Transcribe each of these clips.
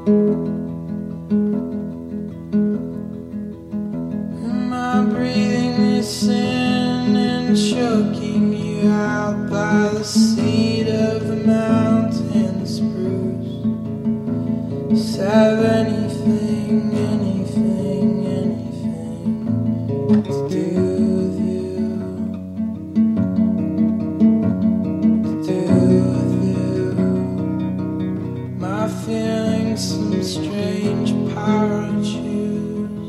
Am I breathing this in and choking you out by the seat of the mountain spruce? Just have anything to do with you, to do with you. My feelings, some strange power to choose.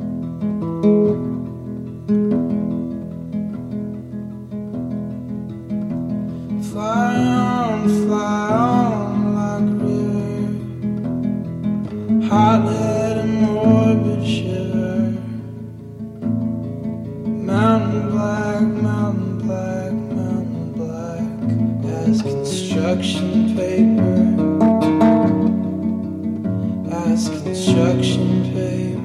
Fly on like a river, hot-head and morbid shiver. Mountain black as construction paper, as construction paper.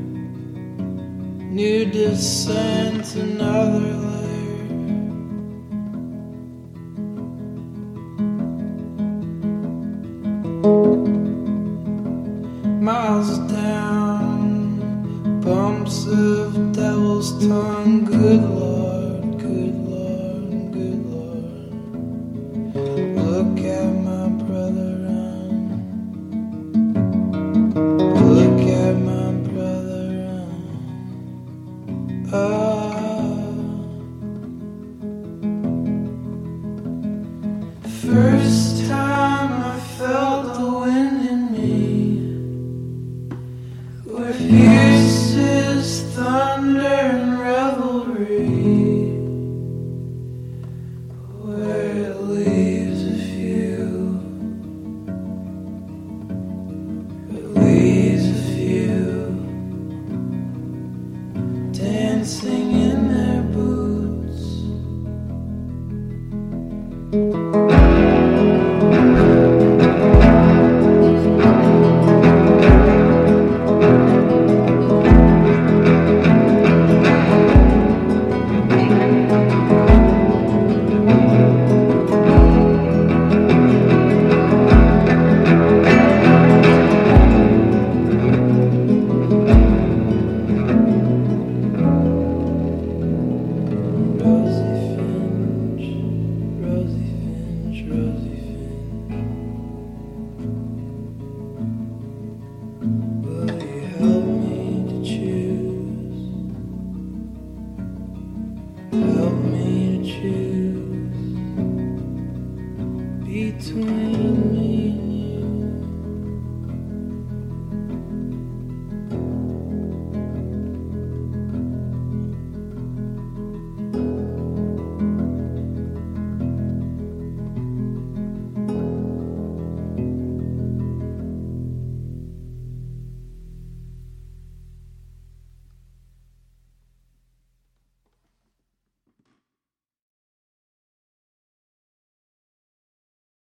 New descent, another layer. Miles down, bumps of devil's tongue. Good Lord, good Lord, good Lord. Look at my brother run. Look at my brother run. First time I felt the wind in me, where fierce is thunder and revelry, where it leaves a few, dancing in their boots. Help me to choose between